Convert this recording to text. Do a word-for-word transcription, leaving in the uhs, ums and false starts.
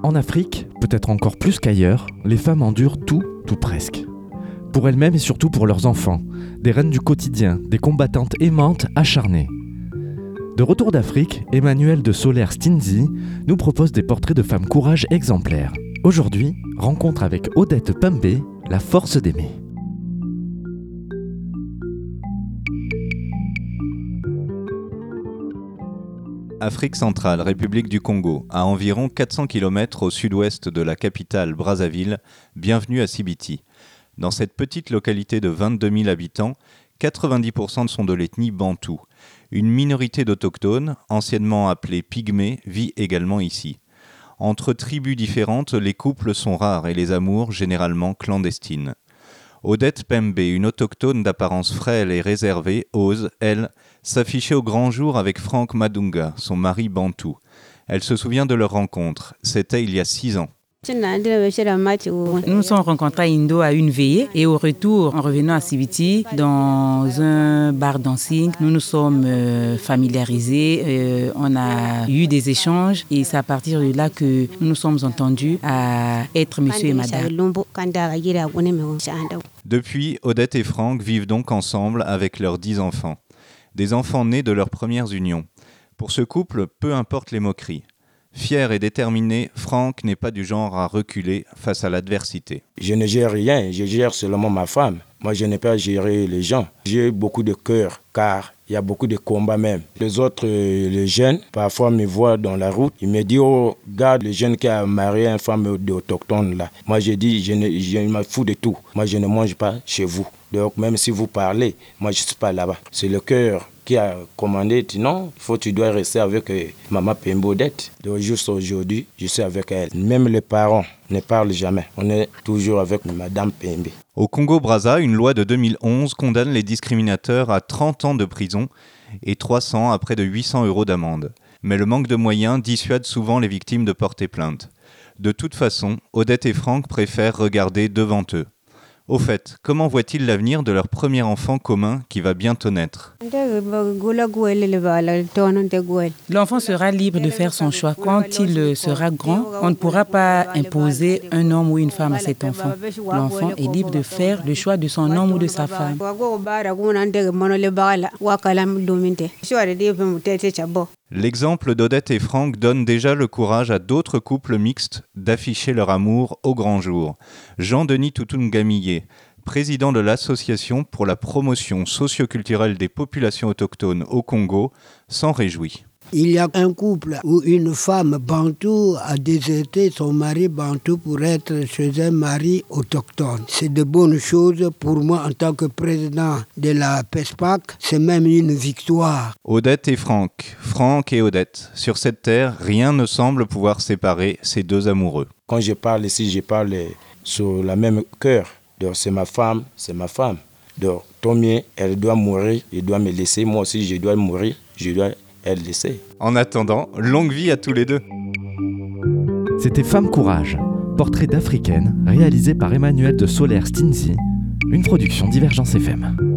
En Afrique, peut-être encore plus qu'ailleurs, les femmes endurent tout, tout presque. Pour elles-mêmes et surtout pour leurs enfants, des reines du quotidien, des combattantes aimantes, acharnées. De retour d'Afrique, Emmanuel de Soler-Stinzi nous propose des portraits de femmes courage exemplaires. Aujourd'hui, rencontre avec Odette Pembe, la force d'aimer. Afrique centrale, République du Congo, à environ quatre cents kilomètres au sud-ouest de la capitale Brazzaville, bienvenue à Sibiti. Dans cette petite localité de vingt-deux mille habitants, quatre-vingt-dix pour cent sont de l'ethnie bantou. Une minorité d'autochtones, anciennement appelée pygmées, vit également ici. Entre tribus différentes, les couples sont rares et les amours généralement clandestines. Odette Pembe, une autochtone d'apparence frêle et réservée, ose, elle, s'afficher au grand jour avec Frank Madunga, son mari bantou. Elle se souvient de leur rencontre. C'était il y a six ans. Nous nous sommes rencontrés à Indo à une veillée et au retour, en revenant à Sibiti, dans un bar dancing, nous nous sommes euh, familiarisés, euh, on a eu des échanges et c'est à partir de là que nous nous sommes entendus à être monsieur et madame. Depuis, Odette et Frank vivent donc ensemble avec leurs dix enfants. Des enfants nés de leurs premières unions. Pour ce couple, peu importe les moqueries. Fier et déterminé, Frank n'est pas du genre à reculer face à l'adversité. Je ne gère rien, je gère seulement ma femme. Moi, je n'ai pas géré les gens. J'ai beaucoup de cœur, car il y a beaucoup de combats même. Les autres, les jeunes, parfois me voient dans la route. Ils me disent, oh, regarde le jeune qui a marié une femme autochtone là. Moi, je dis, je, ne, je me fous de tout. Moi, je ne mange pas chez vous. Donc, même si vous parlez, moi, je ne suis pas là-bas. C'est le cœur qui a commandé, dit non, il faut, tu dois rester avec euh, maman Pembe Odette. Donc juste aujourd'hui, je suis avec elle. Même les parents ne parlent jamais. On est toujours avec madame Pembe. Au Congo-Brazza, une loi de deux mille onze condamne les discriminateurs à trente ans de prison et trois cents à près de huit cents euros d'amende. Mais le manque de moyens dissuade souvent les victimes de porter plainte. De toute façon, Odette et Frank préfèrent regarder devant eux. Au fait, comment voient-ils l'avenir de leur premier enfant commun qui va bientôt naître ? L'enfant sera libre de faire son choix. Quand il sera grand, on ne pourra pas imposer un homme ou une femme à cet enfant. L'enfant est libre de faire le choix de son homme ou de sa femme. L'exemple d'Odette et Frank donne déjà le courage à d'autres couples mixtes d'afficher leur amour au grand jour. Jean-Denis Toutoungamillé, président de l'Association pour la promotion socio-culturelle des populations autochtones au Congo, s'en réjouit. Il y a un couple où une femme bantou a déserté son mari bantou pour être chez un mari autochtone. C'est de bonnes choses pour moi en tant que président de la PESPAC. C'est même une victoire. Odette et Frank, Frank et Odette. Sur cette terre, rien ne semble pouvoir séparer ces deux amoureux. Quand je parle ici, je parle sur la même cœur. Donc c'est ma femme, c'est ma femme. Donc tant mieux, elle doit mourir, il doit me laisser. Moi aussi, je dois mourir, je dois elle laisser. En attendant, longue vie à tous les deux. C'était Femme Courage, portrait d'Africaine, réalisé par Emmanuel de Soler-Stinzi, une production Divergence F M.